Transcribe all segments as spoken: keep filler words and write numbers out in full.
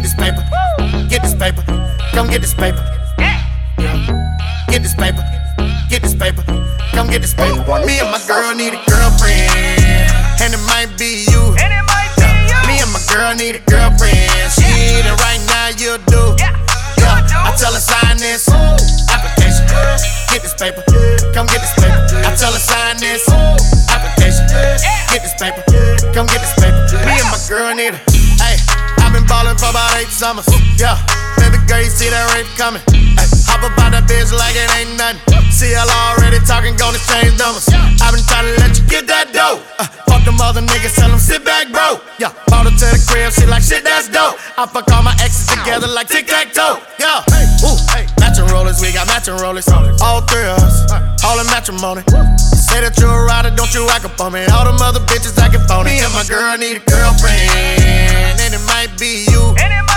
get this paper, get this paper, come get this paper. Get this paper, get this paper, come get this paper. Me and my girl need a girlfriend, and it might be you. Me and my girl need a girlfriend. She need it right now, you do. Yeah, I tell her sign this application. Get this paper, come get this paper. I tell her sign this application. Get this paper, come get this paper. Me and my girl need it. Hey, I've been ballin' for about eight summers. Yeah, baby girl, you see that rape coming. Ay, hop up out that bitch like it ain't nothing. C L already talking, gonna change numbers. I've been trying to let you get that dough. Uh, fuck them other niggas, tell them sit back, bro. Yeah, bought her to the crib, she like shit, that's dope. I fuck all my exes together like tic-tac-toe. Yeah, ooh, hey, matching rollers, we got matching rollers. All three of us, all in matrimony. Say that you're a rider, don't you act up on me. All them other bitches acting phony. Me and my girl need a girlfriend, and it might be you.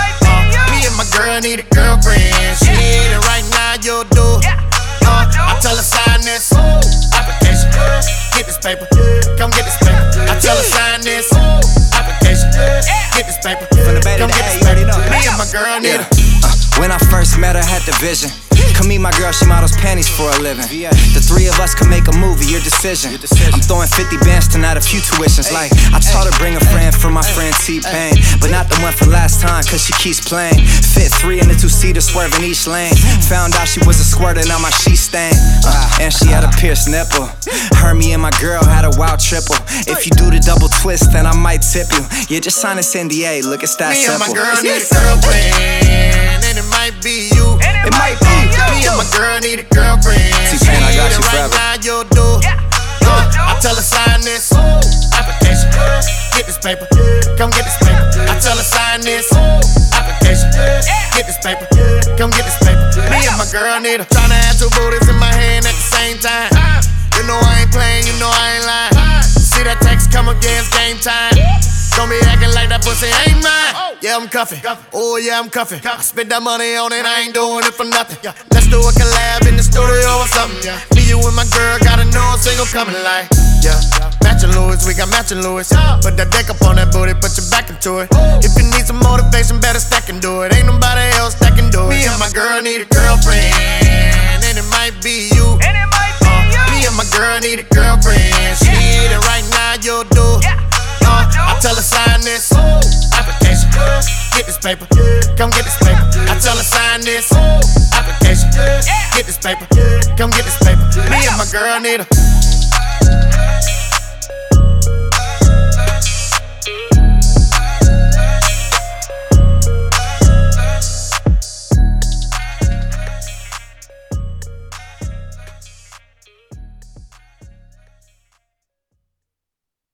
Me and my girl need a girlfriend. She need it right now, you'll do. Uh, I tell her sign this application. Get this paper, come get this paper. I tell her sign this application. Get this paper, come get this paper. Me and my girl need it. uh, When I first met her, had the vision. Come meet my girl, she models panties for a living. The three of us can make a movie, your decision. I'm throwing fifty bands tonight, a few tuitions. Like, I taught her bring a friend for my friend T-Pain, but not the one from last time, cause she keeps playing. Fit three in the two-seater, swerving each lane. Found out she was a squirter, now my sheet stain. uh, And she had a pierced nipple. Her, me, and my girl had a wild triple. If you do the double twist, then I might tip you. Yeah, just sign this N D A, look, it's that Me simple. and my girl need a girlfriend, and it might be you. It might be. Me and my girl need a girlfriend. T-Pain, I got you right forever. now, you'll do. Uh, I tell her sign this application. Get this paper, come get this paper. I tell her sign this application. Get this paper, come get this paper. Me and my girl need her. Tryna have two booties in my hand at the same time. You know I ain't playing, you know I ain't lying. See that text come up, yeah, it's game time. Don't be acting like that pussy ain't mine. Yeah, I'm cuffin'. Oh, yeah, I'm cuffin'. I spent that money on it, I ain't doing it for nothing. Let's do a collab in the studio or something. Me, you, and my girl gotta know a single coming like. Yeah, matching Louis, we got matching Louis. Put that deck up on that booty, put your back into it. If you need some motivation, better stack and do it. Ain't nobody else that can do it. Me and my girl need a girlfriend, and it might be you. Uh, me and my girl need a girlfriend. She need it right now, you'll do. Uh, I tell her sign this application. Get this paper, come get this paper. I tell her sign this application. Get this paper, come get this paper. Me and my girl need her.